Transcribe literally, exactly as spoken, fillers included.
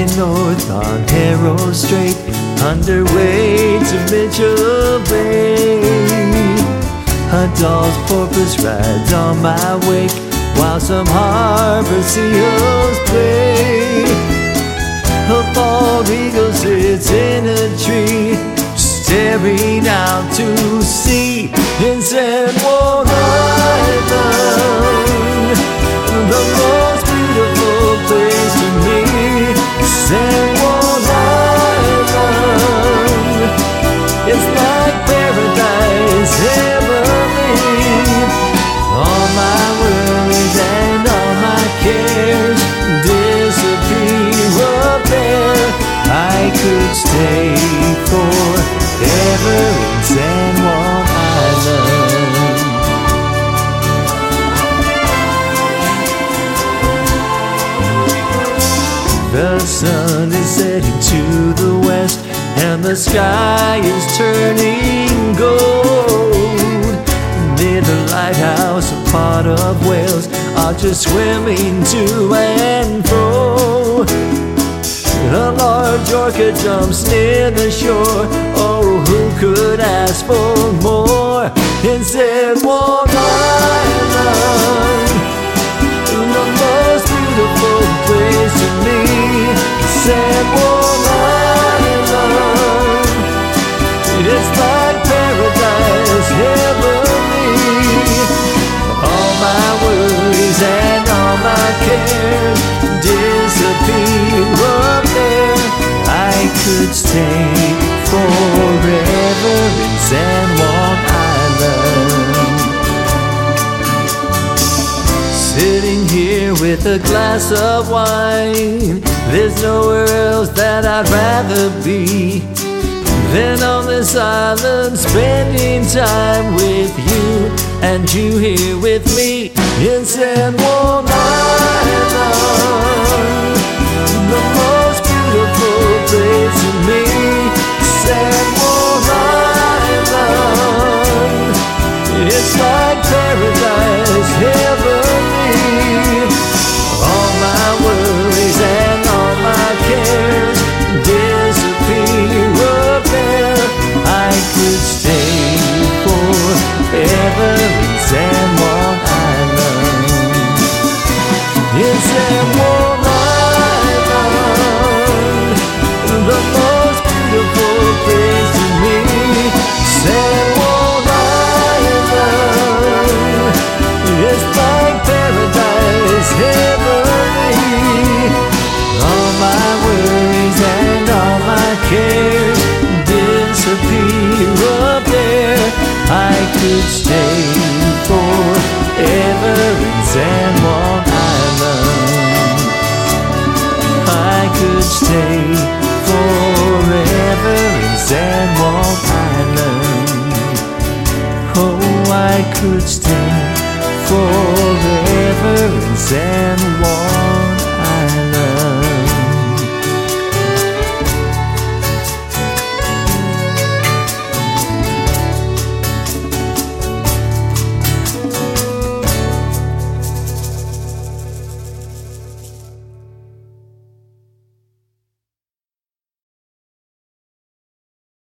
heading north on Harrow Strait, underway to Mitchell Bay. A doll's porpoise rides on my wake, while some harbor seals play. A bald eagle sits in a tree, staring out to sea in San Juan Island, the most beautiful place to me. San Juan Island, it's like paradise heavenly. All my worries and all my cares disappear up there. I could stay forever in San Juan Island. The sun is setting to the west, and the sky is turning gold. Near the lighthouse, a pot of whales are just swimming to and fro. A large orca jumps near the shore. Oh, who could ask for more in San Juan Island, the most beautiful place to me. San Juan Island, it's like paradise heavenly. All my worries and all my cares disappear up there. I could stay forever in San Juan Island. Sitting here with a glass of wine, there's nowhere else that I'd rather be than on this island, spending time with you, and you here with me in San Juan Island, the most beautiful place to me. San Juan Island, it's like paradise heavenly. All my worries and all my cares disappear up there. I could stay forever in San Juan Island. In San Juan Island, the most beautiful place to me. San Juan Island, it's like paradise heavenly. All my worries and all my cares disappear up there. I could stay forever in San Juan Island. I could stay forever in San Juan Island. Oh, I could stay forever in San